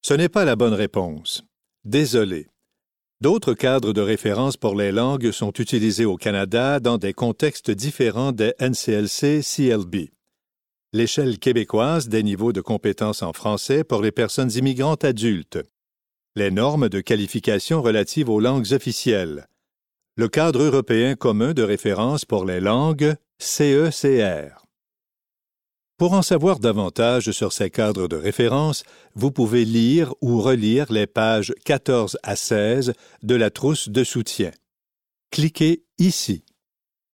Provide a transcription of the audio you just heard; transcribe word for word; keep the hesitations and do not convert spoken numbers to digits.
Ce n'est pas la bonne réponse. Désolé. D'autres cadres de référence pour les langues sont utilisés au Canada dans des contextes différents des N C L C C L B. L'échelle québécoise des niveaux de compétences en français pour les personnes immigrantes adultes. Les normes de qualification relatives aux langues officielles. Le cadre européen commun de référence pour les langues C E C R. Pour en savoir davantage sur ces cadres de référence, vous pouvez lire ou relire les pages quatorze à seize de la trousse de soutien. Cliquez ici.